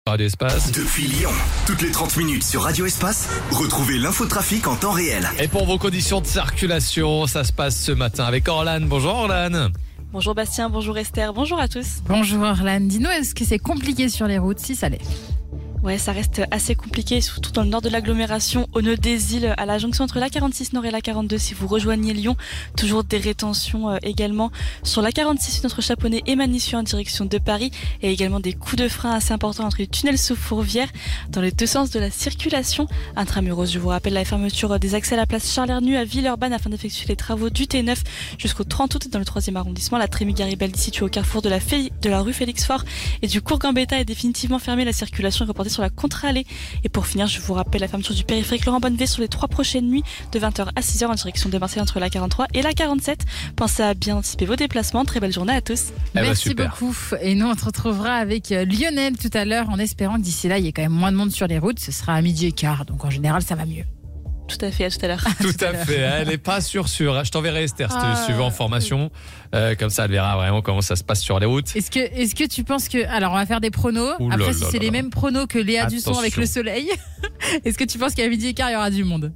Radio Espace. Depuis Lyon, toutes les 30 minutes sur Radio Espace, retrouvez l'infotrafic en temps réel. Et pour vos conditions de circulation, ça se passe ce matin avec Orlane. Bonjour Orlane. Bonjour Bastien, bonjour Esther, bonjour à tous. Bonjour Orlane, dis-nous, est-ce que c'est compliqué sur les routes, si ça l'est? Ouais, ça reste assez compliqué, surtout dans le nord de l'agglomération, au nœud des îles, à la jonction entre la 46 Nord et la 42 si vous rejoignez Lyon. Toujours des rétentions également sur la 46 entre Chaponnet et Manissieux en direction de Paris, et également des coups de frein assez importants entre les tunnels sous Fourvière dans les deux sens de la circulation. Intramuros, je vous rappelle la fermeture des accès à la place Charles-Hernu à Villeurbanne afin d'effectuer les travaux du T9 jusqu'au 30 août dans le 3e arrondissement. La Trémy-Garibaldi située au carrefour de la rue Félix-Faure et du cours Gambetta est définitivement fermée. La circulation est reportée sur la contre-allée. Et pour finir, je vous rappelle la fermeture du périphérique Laurent Bonnevet sur les 3 prochaines nuits de 20h à 6h en direction de Marseille entre la 43 et la 47. Pensez à bien anticiper vos déplacements. Très belle journée à tous. Merci beaucoup. Et nous, on te retrouvera avec Lionel tout à l'heure en espérant que d'ici là, il y ait quand même moins de monde sur les routes. Ce sera à 12h15. Donc en général, ça va mieux. Tout à fait, à tout à l'heure. Tout à fait, elle n'est pas sûre. Je t'enverrai Esther si tu veux en formation. Comme ça, elle verra vraiment comment ça se passe sur les routes. Est-ce que tu penses que... Alors, on va faire des pronos. Après, si c'est les mêmes pronos que Léa Dusson avec le soleil, est-ce que tu penses qu'à 12h15, il y aura du monde?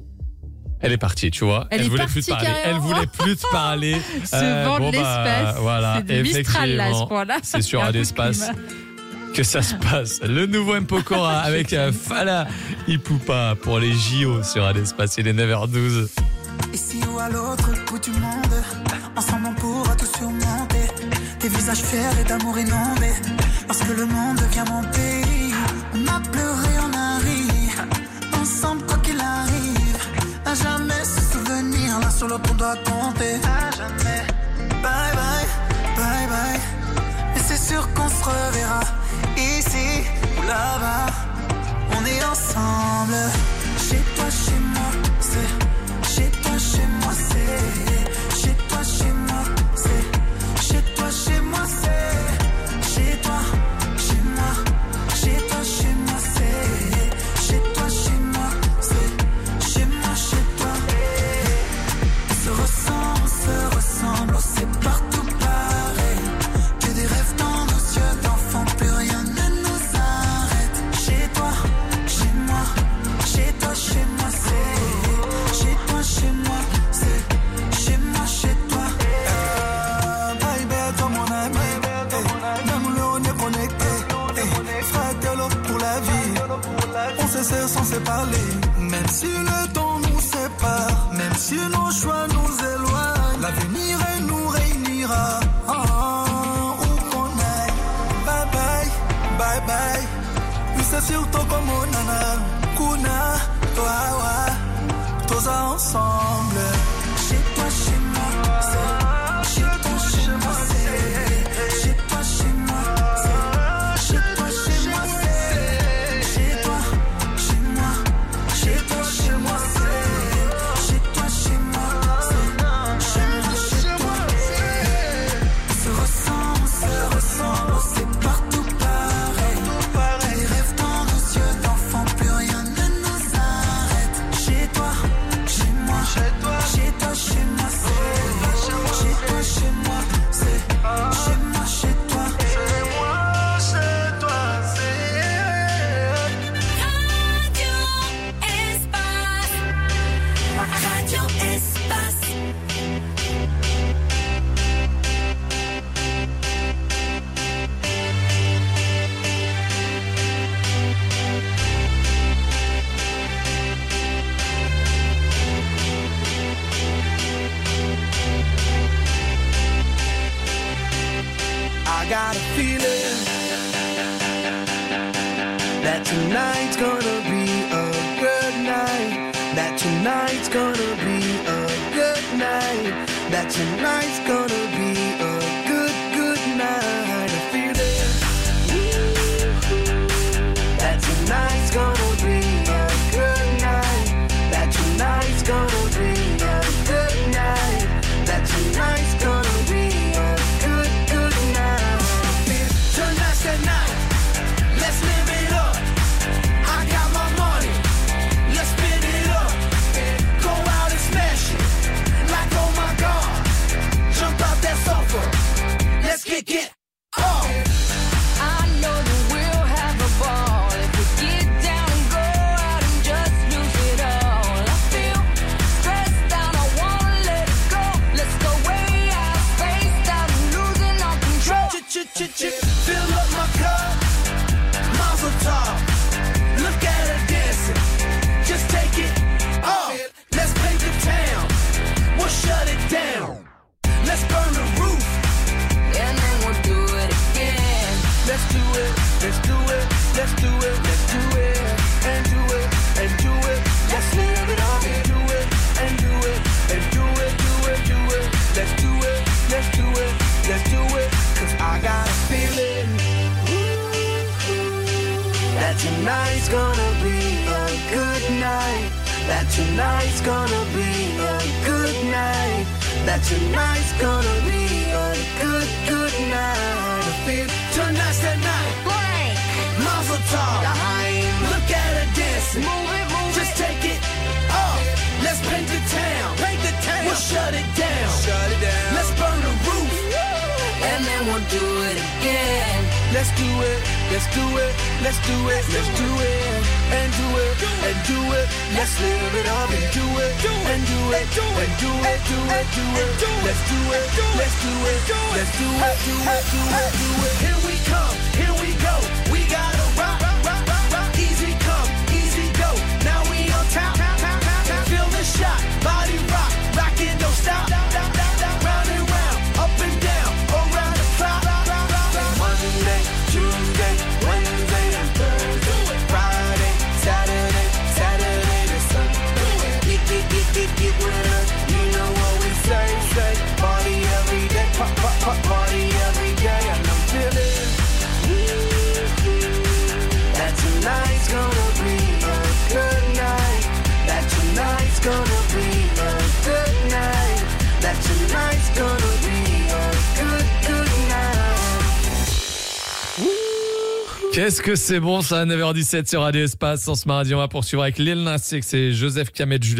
Elle est partie, tu vois. Elle voulait plus te parler. Elle voulait plus te parler. Ce vent de l'espace. Voilà. C'est de Mistral, là, à ce point-là. C'est sur Radio Espace que ça se passe. Le nouveau Mpokora avec Fala Ipupa pour les JO sur Radio Espace. Il est 9h12. Ici ou à l'autre bout du monde, ensemble on pourra tout surmonter. Des visages fiers et d'amour inondés, parce que le monde devient mon pays. On a pleuré, on a ri, ensemble quoi qu'il arrive. À jamais ce souvenir, l'un sur l'autre on doit compter. À jamais. Bye bye, bye bye. Et c'est sûr qu'on se reverra, ici ou là-bas. On est ensemble, chez toi, chez moi, c'est chez toi, chez moi, c'est chez toi, chez moi, c'est chez toi, chez moi, c'est chez toi, chez moi, chez toi, chez moi, c'est chez toi, chez moi, c'est chez moi, chez toi. On se ressemble, on sait partout pareil. Que des rêves dans nos yeux d'enfants, plus rien ne nous arrête. Chez toi, chez moi, chez toi, chez moi, c'est chez toi, chez moi, c'est chez moi, chez toi. Baby, toi mon ami, même on est connecté. Fratello pour la vie, on se sait sans se parler. Même si le temps nous sépare, même si nos choix nous éloignent, l'avenir nous réunira. Où qu'on aille, bye bye, bye bye. Oui, c'est surtout comme on nana, kuna, toi, tous ensemble. Chez toi, chez moi, c'est chez toi, chez moi, c'est chez toi, chez moi, c'est chez toi, chez moi, c'est chez toi, chez moi, chez toi, chez moi, c'est chez toi, chez moi, c'est chez moi, chez toi. On se ressemble, on sait partout pareil. Les rêves dans nos yeux d'enfants, plus rien ne nous arrête. Chez toi, chez moi, chez toi, chez moi, c'est chez toi, chez moi, c'est chez moi, chez toi. Chez moi, chez toi, Radio Espace. I got a feeling that tonight's gonna be a good night. That tonight's gonna be a good night. That tonight's gonna be a good night. I feel it. That tonight's gonna be a good night. That tonight's gonna be a good night. That tonight's gonna be a good night. Tonight's the night. Let's live it up. I got my money. Let's spin it up. Go out and smash it. Like oh my God. Jump out let's do it, let's do it, and do it, and do it. Let's live it up and do it, and do it, and do it, do it, do it. Let's do it, let's do it, let's do it. 'Cause I got a feeling that tonight's gonna be a good night. That tonight's gonna be a good night. That tonight's gonna be a good, good night. I feel tonight's the night. Blank. Mazel tov. Look at her dancing. Move it, move it. Just take it off. Let's paint the town. Paint the town. We'll shut it down. Shut it down. Let's burn the roof. And then we'll do it again. Let's do it. Let's do it. Let's do it. Let's do it. And do it. And do it. Let's live it up and do it. And do it. And do it. Do it. Do it. Let's do it. Let's do it. Let's do it. Do it. Do it. Do it. Here we come. Here we go. We gotta rock. Rock. Rock. Rock. Easy come. Easy go. Now we on top. Feel the shot. Body rock. Rockin', don't stop. Round and round. Up and down. Around the clock. Monday, Tuesday, Wednesday, and Thursday. Friday, Saturday, Saturday to Sunday. Get with us. You know what we say. Party every day. Party every day. And I'm feeling that tonight's gonna be a good night. That tonight's gonna be a good night. That tonight's gonna be a good, good night. Qu'est-ce que c'est bon ça, 9h17 sur Radio Espace. En ce mardi, on va poursuivre avec Lil Nas X et Joseph Kamet.